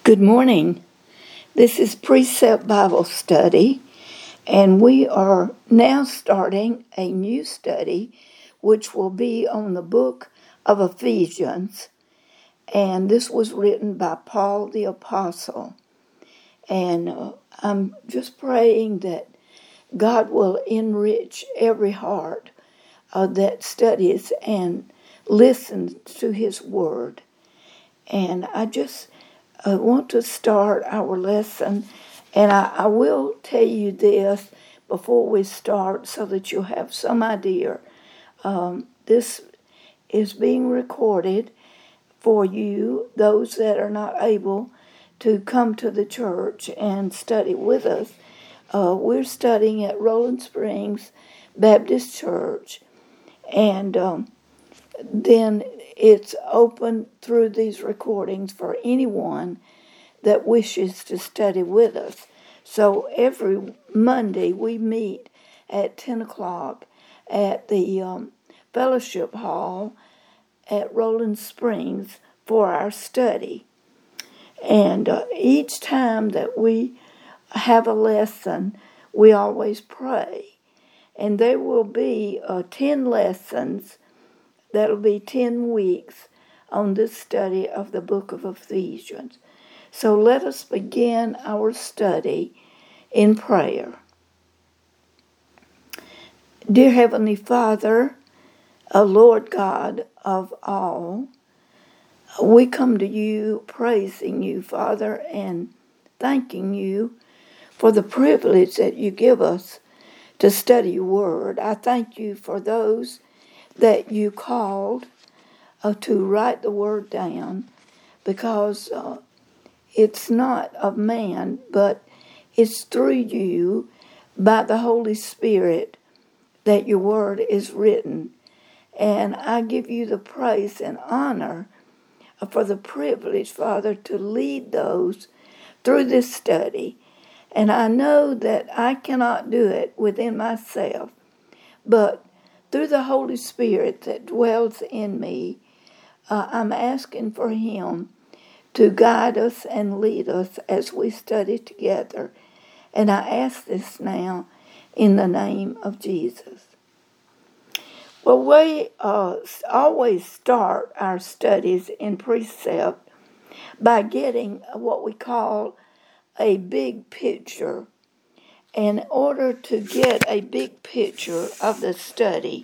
Good morning. This is Precept Bible Study, and we are now starting a new study which will be on the book of Ephesians. And this was written by Paul the Apostle. And I'm just praying that God will enrich every heart that studies and listens to His Word. And I want to start our lesson, and I will tell you this before we start so that you'll have some idea. This is being recorded for you, those that are not able to come to the church and study with us. We're studying at Rolling Springs Baptist Church, and then it's open through these recordings for anyone that wishes to study with us. So every Monday we meet at 10 o'clock at the fellowship hall at Rolling Springs for our study. And each time that we have a lesson, we always pray. And there will be 10 lessons. That'll be 10 weeks on this study of the book of Ephesians. So let us begin our study in prayer. Dear Heavenly Father, Lord God of all, we come to you praising you, Father, and thanking you for the privilege that you give us to study your word. I thank you for those that you called to write the word down, because it's not of man, but it's through you, by the Holy Spirit, that your word is written. And I give you the praise and honor for the privilege, Father, to lead those through this study. And I know that I cannot do it within myself, but through the Holy Spirit that dwells in me, I'm asking for Him to guide us and lead us as we study together. And I ask this now in the name of Jesus. Well, we always start our studies in Precept by getting what we call a big picture. In order to get a big picture of the study,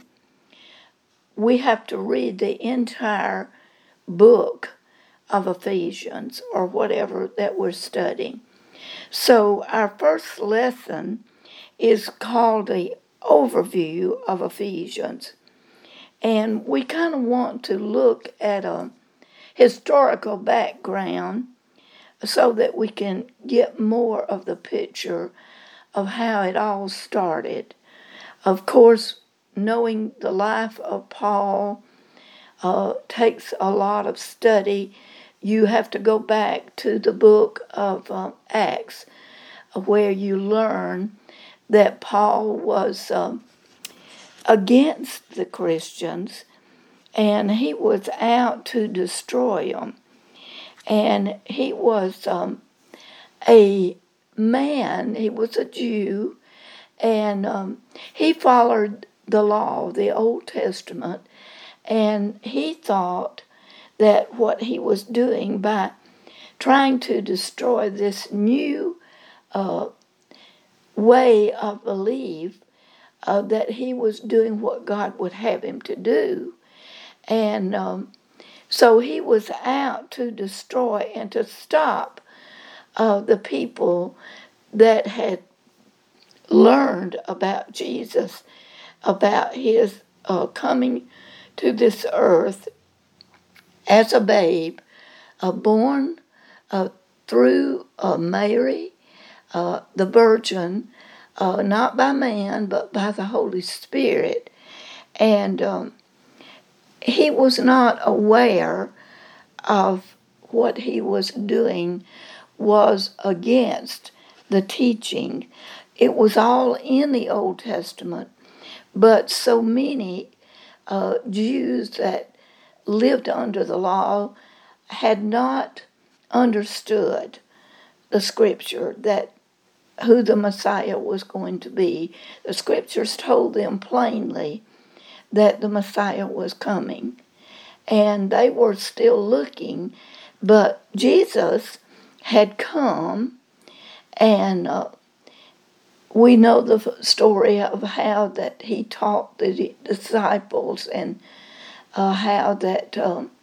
we have to read the entire book of Ephesians, or whatever that we're studying. So our first lesson is called the overview of Ephesians. And we kind of want to look at a historical background so that we can get more of the picture of how it all started. Of course, knowing the life of Paul takes a lot of study. You have to go back to the book of Acts, where you learn that Paul was against the Christians, and he was out to destroy them. And he was a man, he was a Jew, and he followed the law, the Old Testament, and he thought that what he was doing by trying to destroy this new way of belief, that he was doing what God would have him to do. And so he was out to destroy and to stop the people that had learned about Jesus, about his coming to this earth as a babe, born through Mary, the Virgin, not by man, but by the Holy Spirit. And he was not aware of what he was doing was against the teaching. It was all in the Old Testament, but so many Jews that lived under the law had not understood the scripture that who the Messiah was going to be. The scriptures told them plainly that the Messiah was coming, and they were still looking, but Jesus had come, and we know the story of how that he taught the disciples, and how that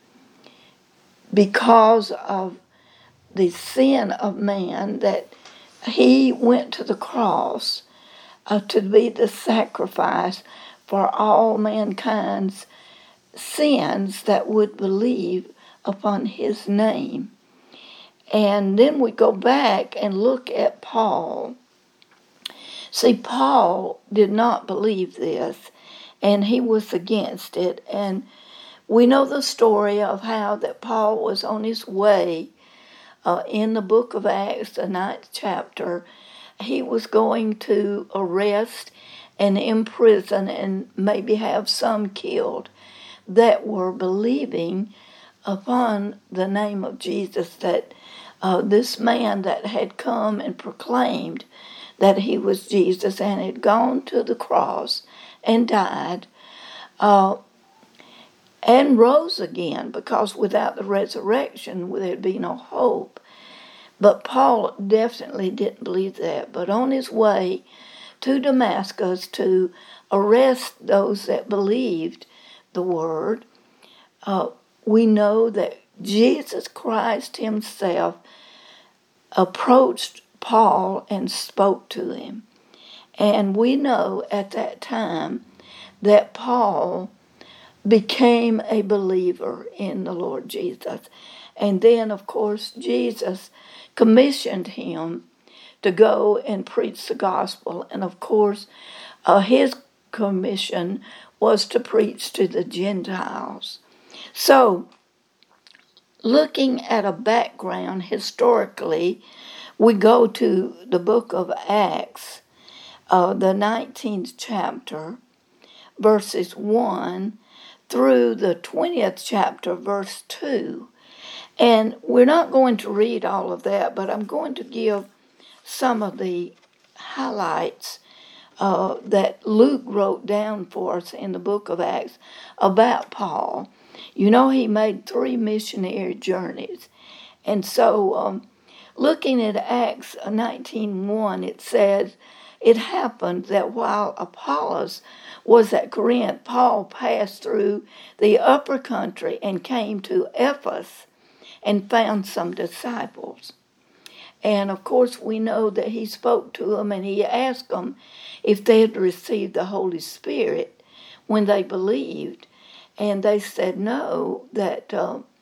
because of the sin of man, that he went to the cross to be the sacrifice for all mankind's sins that would believe upon his name. And then we go back and look at Paul. See, Paul did not believe this, and he was against it. And we know the story of how that Paul was on his way in the book of Acts, the 9th chapter. He was going to arrest and imprison and maybe have some killed that were believing upon the name of Jesus, that this man that had come and proclaimed that he was Jesus and had gone to the cross and died and rose again, because without the resurrection there'd be no hope. But Paul definitely didn't believe that. But on his way to Damascus to arrest those that believed the word, we know that Jesus Christ himself approached Paul and spoke to him. And we know at that time that Paul became a believer in the Lord Jesus. And then, of course, Jesus commissioned him to go and preach the gospel. And, of course, his commission was to preach to the Gentiles. So, looking at a background historically, we go to the book of Acts, the 19th chapter, verses 1 through the 20th chapter, verse 2. And we're not going to read all of that, but I'm going to give some of the highlights that Luke wrote down for us in the book of Acts about Paul. You know, he made 3 missionary journeys. And so looking at Acts 19:1, it says, "It happened that while Apollos was at Corinth, Paul passed through the upper country and came to Ephesus and found some disciples." And of course we know that he spoke to them and he asked them if they had received the Holy Spirit when they believed. And they said no, that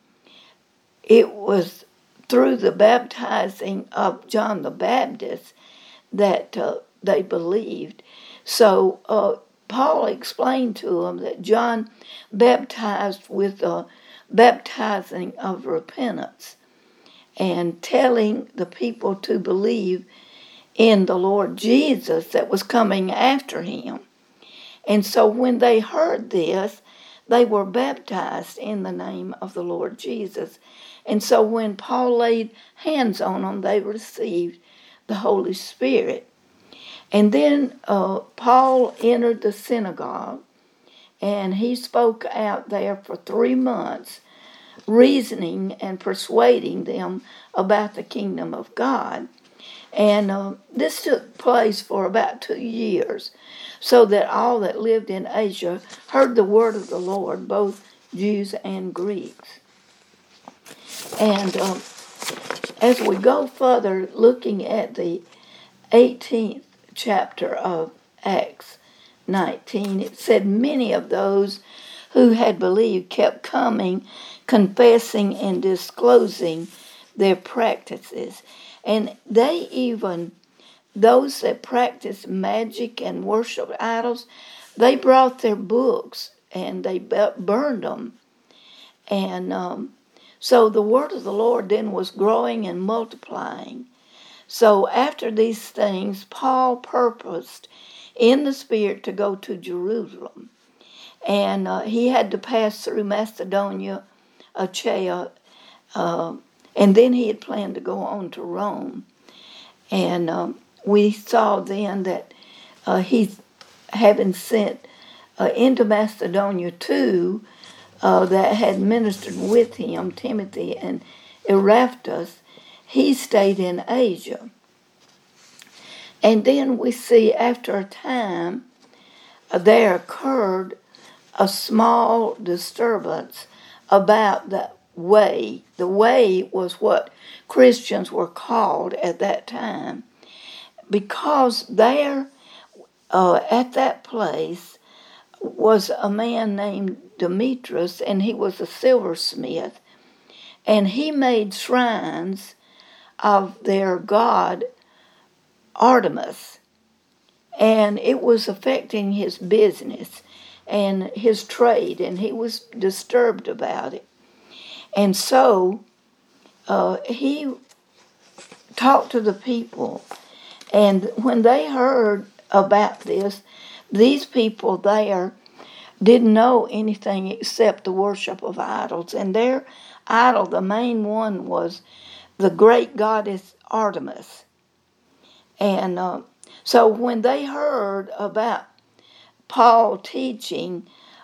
it was through the baptizing of John the Baptist that they believed. So Paul explained to them that John baptized with the baptizing of repentance and telling the people to believe in the Lord Jesus that was coming after him. And so when they heard this, they were baptized in the name of the Lord Jesus. And so when Paul laid hands on them, they received the Holy Spirit. And then Paul entered the synagogue, and he spoke out there for 3 months, reasoning and persuading them about the kingdom of God. And this took place for about 2 years, so that all that lived in Asia heard the word of the Lord, both Jews and Greeks. And as we go further, looking at the 18th chapter of Acts 19, it said many of those who had believed kept coming, confessing and disclosing their practices. And they even, those that practiced magic and worshiped idols, they brought their books and they burned them. And so the word of the Lord then was growing and multiplying. So after these things, Paul purposed in the Spirit to go to Jerusalem. And he had to pass through Macedonia, Achaia, And then he had planned to go on to Rome. And we saw then that he's having sent into Macedonia two that had ministered with him, Timothy and Erastus. He stayed in Asia. And then we see after a time there occurred a small disturbance about the way. The way was what Christians were called at that time, because there at that place was a man named Demetrius, and he was a silversmith, and he made shrines of their god Artemis, and it was affecting his business and his trade, and he was disturbed about it. And so he talked to the people, and when they heard about this, these people there didn't know anything except the worship of idols, and their idol, the main one, was the great goddess Artemis. And so when they heard about Paul teaching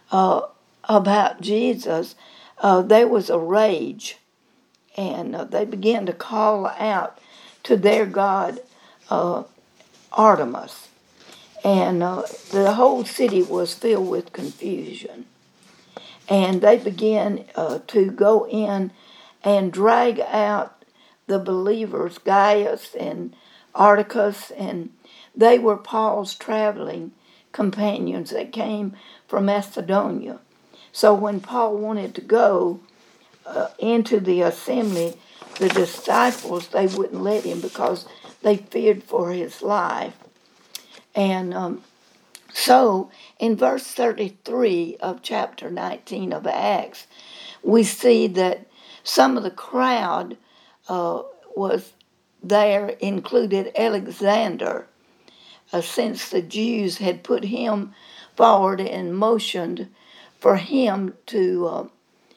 about Jesus, there was a rage, and they began to call out to their god Artemis. And the whole city was filled with confusion. And they began to go in and drag out the believers, Gaius and Articus, and they were Paul's traveling companions that came from Macedonia. So when Paul wanted to go into the assembly, the disciples, they wouldn't let him because they feared for his life. And so in verse 33 of chapter 19 of Acts, we see that some of the crowd was there, included Alexander, since the Jews had put him forward and motioned for him to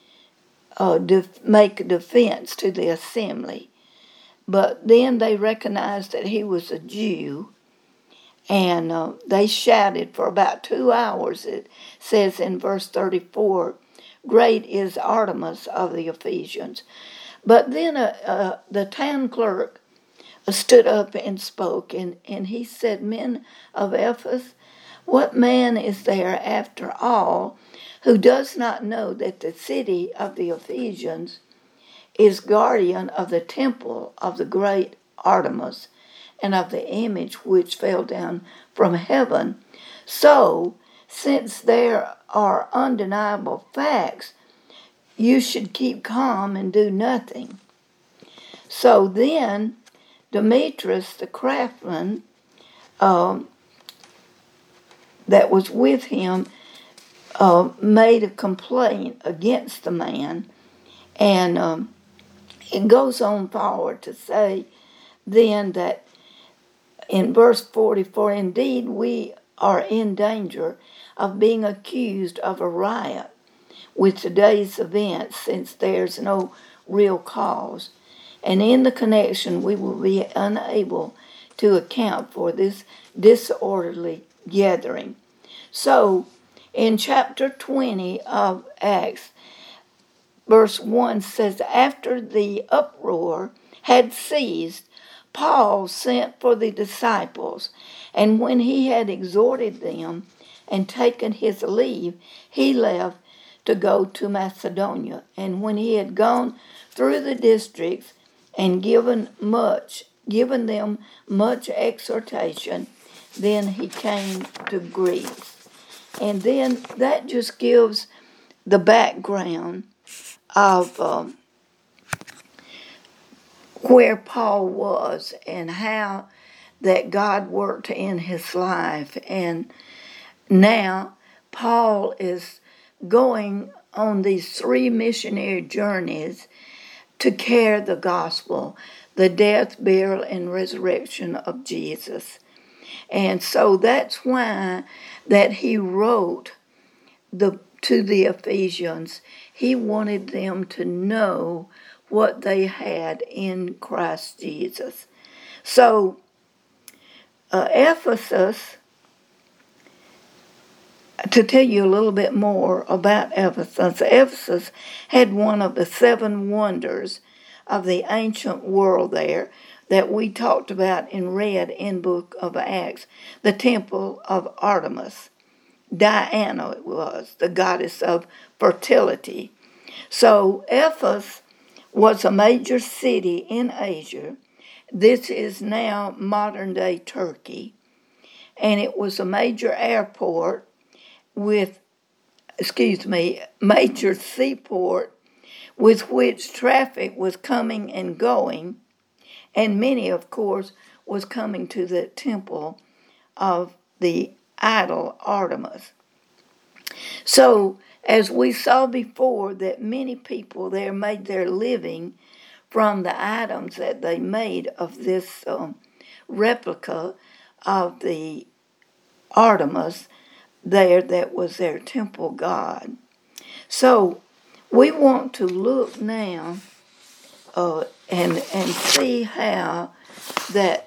make a defense to the assembly. But then they recognized that he was a Jew, and they shouted for about 2 hours. It says in verse 34, "Great is Artemis of the Ephesians." But then the town clerk stood up and spoke, and he said, "Men of Ephesus, what man is there after all who does not know that the city of the Ephesians is guardian of the temple of the great Artemis and of the image which fell down from heaven? So, since there are undeniable facts, you should keep calm and do nothing." So then Demetrius, the craftsman that was with him, made a complaint against the man. And it goes on forward to say then that in verse 44, "Indeed, we are in danger of being accused of a riot with today's events, since there's no real cause. And in the connection, we will be unable to account for this disorderly gathering." So, in chapter 20 of Acts, verse 1 says, "After the uproar had ceased, Paul sent for the disciples, and when he had exhorted them and taken his leave, he left to go to Macedonia. And when he had gone through the districts and given them much exhortation, then he came to Greece." And then that just gives the background of where Paul was and how that God worked in his life. And now Paul is going on these 3 missionary journeys to carry the gospel, the death, burial, and resurrection of Jesus. And so that's why that he wrote to the Ephesians. He wanted them to know what they had in Christ Jesus. So, Ephesus, to tell you a little bit more about Ephesus, Ephesus had one of the 7 wonders of the ancient world there that we talked about and read in Book of Acts, the temple of Artemis. Diana it was, the goddess of fertility. So Ephesus was a major city in Asia. This is now modern-day Turkey. And it was a major airport major seaport with which traffic was coming and going, and many, of course, was coming to the temple of the idol Artemis. So, as we saw before, that many people there made their living from the items that they made of this replica of the Artemis there that was their temple god. So we want to look now and see how that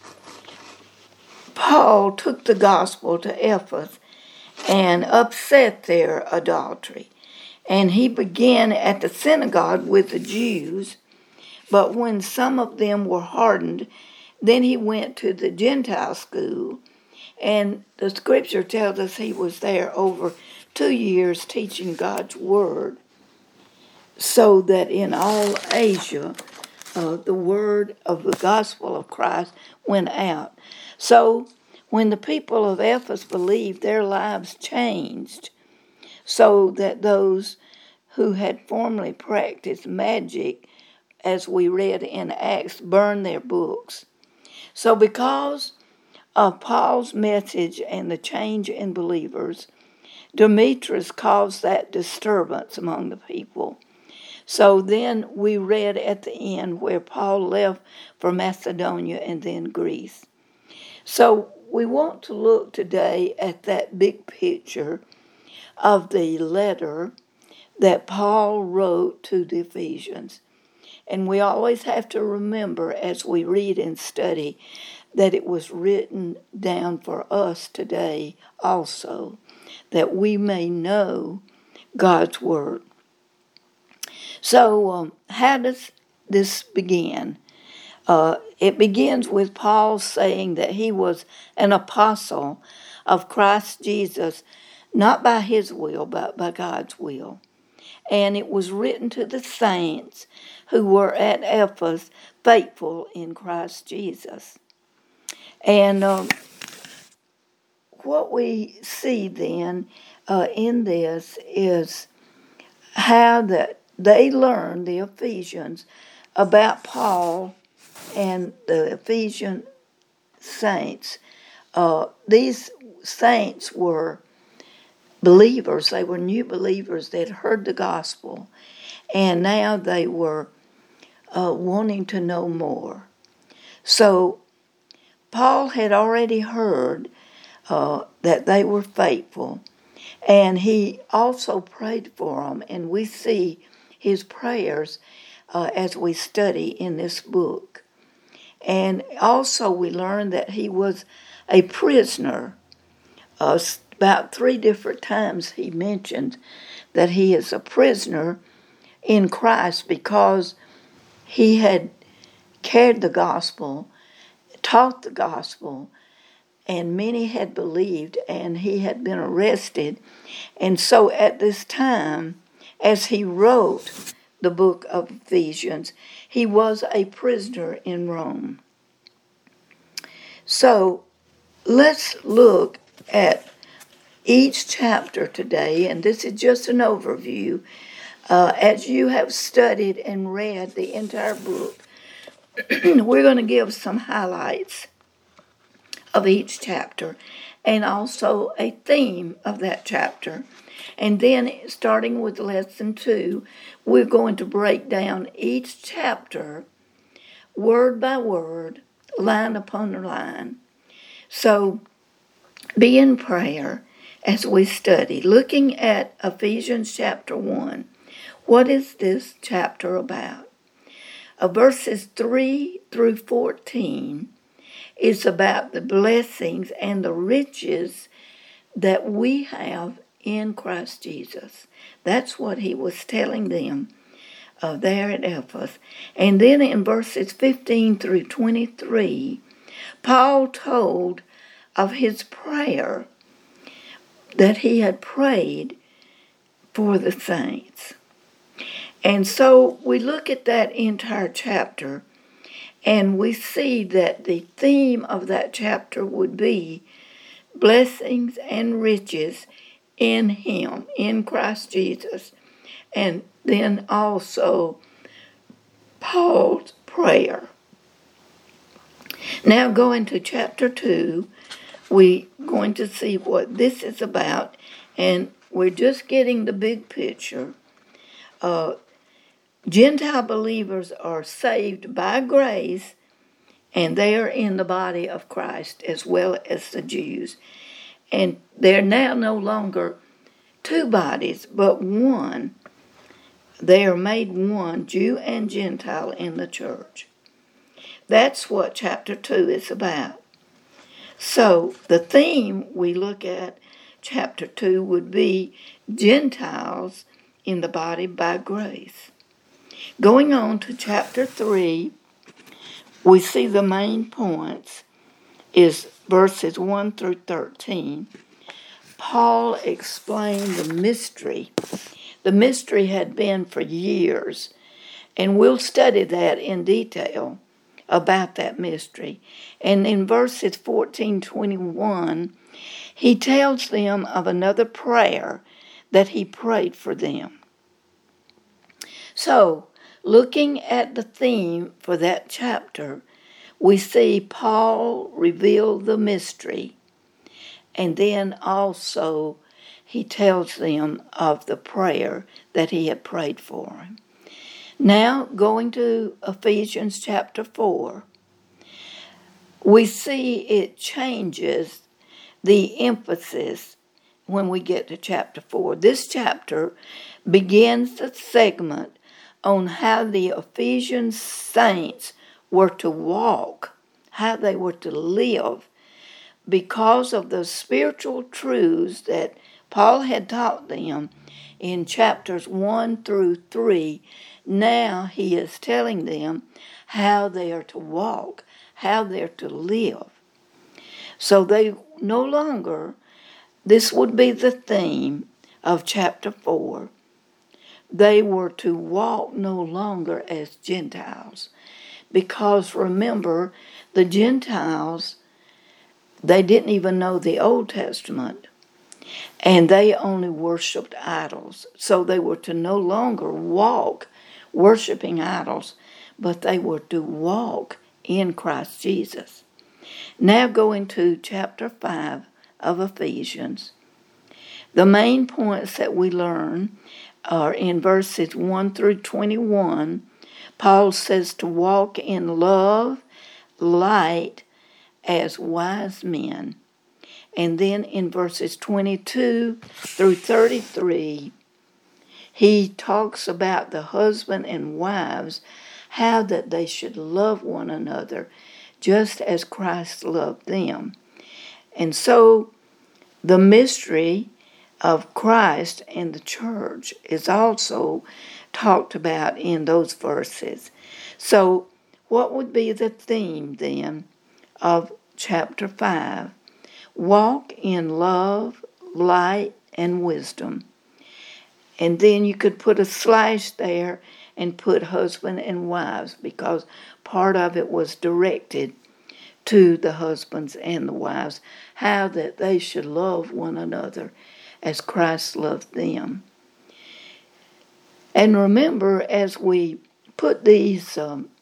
Paul took the gospel to Ephesus and upset their adultery. And he began at the synagogue with the Jews, but when some of them were hardened, then he went to the Gentile school. And the scripture tells us he was there over 2 years teaching God's word, so that in all Asia, the word of the gospel of Christ went out. So when the people of Ephesus believed, their lives changed, so that those who had formerly practiced magic, as we read in Acts, burned their books. So because of Paul's message and the change in believers, Demetrius caused that disturbance among the people. So then we read at the end where Paul left for Macedonia and then Greece. So we want to look today at that big picture of the letter that Paul wrote to the Ephesians. And we always have to remember as we read and study that it was written down for us today also, that we may know God's word. So how does this begin? It begins with Paul saying that he was an apostle of Christ Jesus, not by his will, but by God's will. And it was written to the saints who were at Ephesus, faithful in Christ Jesus. And what we see then in this is how that they learned, the Ephesians, about Paul and the Ephesian saints. These saints were believers. They were new believers that heard the gospel, and now they were wanting to know more. So Paul had already heard that they were faithful, and he also prayed for them, and we see his prayers as we study in this book. And also we learn that he was a prisoner. About 3 different times he mentioned that he is a prisoner in Christ because he had carried the gospel, taught the gospel, and many had believed, and he had been arrested. And so at this time, as he wrote the book of Ephesians, he was a prisoner in Rome. So let's look at each chapter today, and this is just an overview. As you have studied and read the entire book, we're going to give some highlights of each chapter and also a theme of that chapter. And then starting with lesson 2, we're going to break down each chapter word by word, line upon line. So be in prayer as we study. Looking at Ephesians chapter 1, what is this chapter about? verses 3 through 14 is about the blessings and the riches that we have in Christ Jesus. That's what he was telling them there at Ephesus. And then in verses 15 through 23, Paul told of his prayer that he had prayed for the saints. And so we look at that entire chapter, and we see that the theme of that chapter would be blessings and riches in him, in Christ Jesus. And then also Paul's prayer. Now going to chapter 2, we're going to see what this is about, and we're just getting the big picture. Gentile believers are saved by grace, and they are in the body of Christ as well as the Jews. And they're now no longer two bodies, but one. They are made one, Jew and Gentile, in the church. That's what chapter 2 is about. So the theme we look at, chapter 2, would be Gentiles in the body by grace. Going on to chapter 3, we see the main points is verses 1 through 13. Paul explained the mystery. The mystery had been for years, and we'll study that in detail about that mystery. And in verses 14-21, he tells them of another prayer that he prayed for them. So, looking at the theme for that chapter, we see Paul reveal the mystery, and then also he tells them of the prayer that he had prayed for him. Now, going to Ephesians chapter 4, we see it changes the emphasis when we get to chapter 4. This chapter begins the segment on how the Ephesian saints were to walk, how they were to live, because of the spiritual truths that Paul had taught them in chapters 1 through 3. Now he is telling them how they are to walk, how they're to live. So they no longer, this would be the theme of chapter 4, they were to walk no longer as Gentiles. Because remember, the Gentiles, they didn't even know the Old Testament, and they only worshipped idols. So they were to no longer walk worshiping idols, but they were to walk in Christ Jesus. Now going to chapter 5 of Ephesians. The main points that we learn are in verses 1 through 21. Paul says to walk in love, light, as wise men. And then in verses 22 through 33, he talks about the husband and wives, how that they should love one another just as Christ loved them. And so the mystery of Christ and the church is also talked about in those verses. So what would be the theme then of chapter 5? Walk in love, light, and wisdom. And then you could put a slash there and put husband and wives, because part of it was directed to the husbands and the wives, how that they should love one another as Christ loved them. And remember, as we put these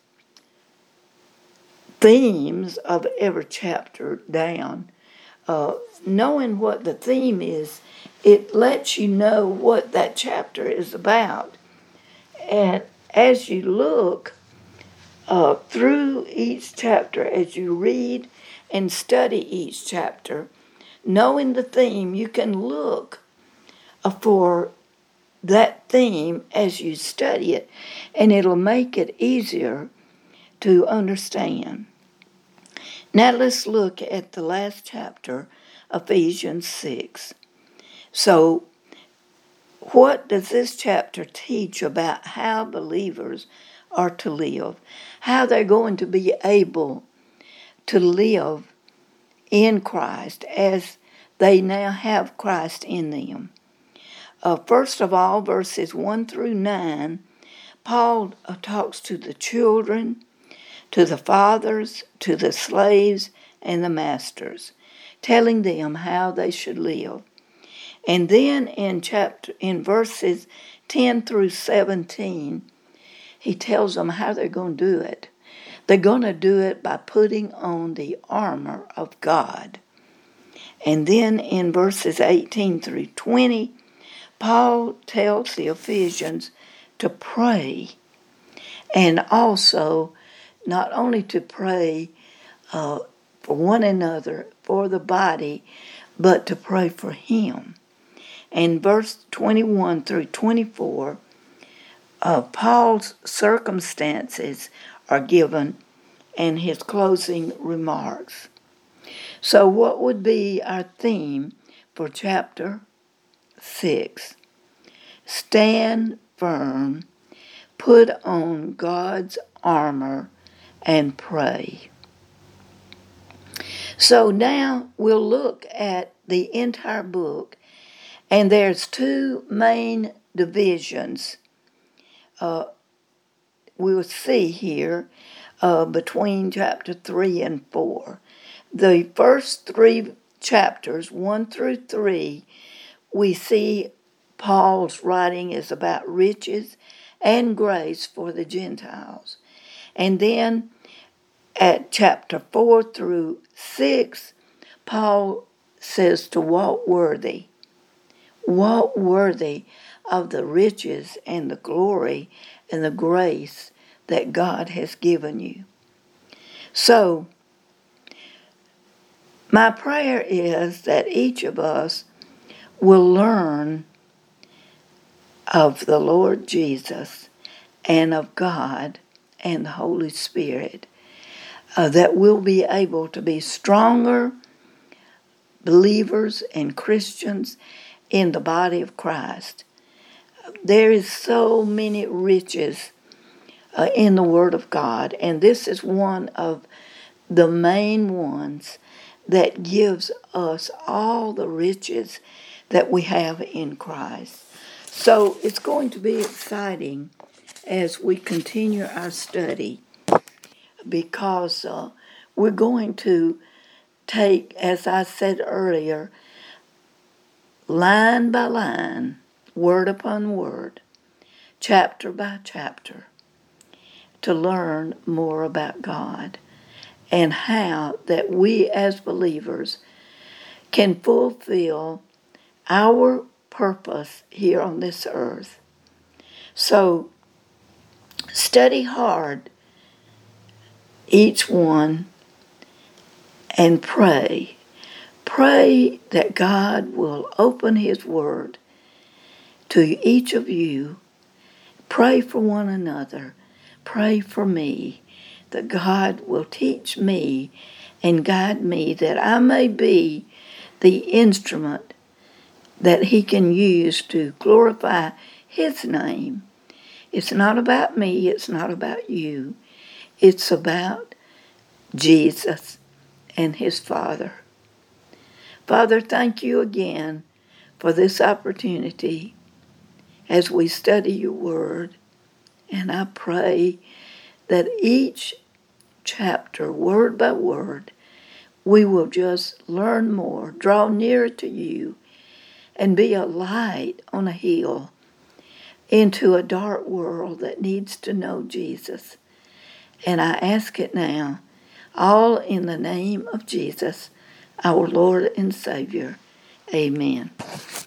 themes of every chapter down, knowing what the theme is, it lets you know what that chapter is about. And as you look through each chapter, as you read and study each chapter, knowing the theme, you can look for that theme as you study it, and it'll make it easier to understand. Now let's look at the last chapter, Ephesians 6. So, what does this chapter teach about how believers are to live? How they're going to be able to live in Christ as they now have Christ in them. First of all, verses 1 through 9, Paul talks to the children, to the fathers, to the slaves, and the masters, telling them how they should live. And then in verses 10 through 17, he tells them how they're going to do it. They're going to do it by putting on the armor of God. And then in verses 18 through 20, Paul tells the Ephesians to pray, and also not only to pray for one another, for the body, but to pray for him. And verse 21 through 24, Paul's circumstances are given and his closing remarks. So what would be our theme for chapter 6? Stand firm, put on God's armor, and pray. So now we'll look at the entire book, and there's two main divisions we'll see here between chapter 3 and 4. The first three chapters, 1 through 3, we see Paul's writing is about riches and grace for the Gentiles. And then at chapter 4 through 6, Paul says to walk worthy of the riches and the glory and the grace that God has given you. So, my prayer is that each of us will learn of the Lord Jesus and of God and the Holy Spirit, that we'll be able to be stronger believers and Christians in the body of Christ. There is so many riches in the Word of God, and this is one of the main ones that gives us all the riches that we have in Christ. So it's going to be exciting as we continue our study, because we're going to take, as I said earlier, line by line, word upon word, chapter by chapter, to learn more about God and how that we as believers can fulfill our purpose here on this earth. So study hard each one and pray. Pray that God will open His Word to each of you. Pray for one another. Pray for me, that God will teach me and guide me, that I may be the instrument that He can use to glorify His name. It's not about me. It's not about you. It's about Jesus and His Father. Father, thank you again for this opportunity as we study your word. And I pray that each chapter, word by word, we will just learn more, draw nearer to you, and be a light on a hill into a dark world that needs to know Jesus. And I ask it now, all in the name of Jesus, our Lord and Savior. Amen.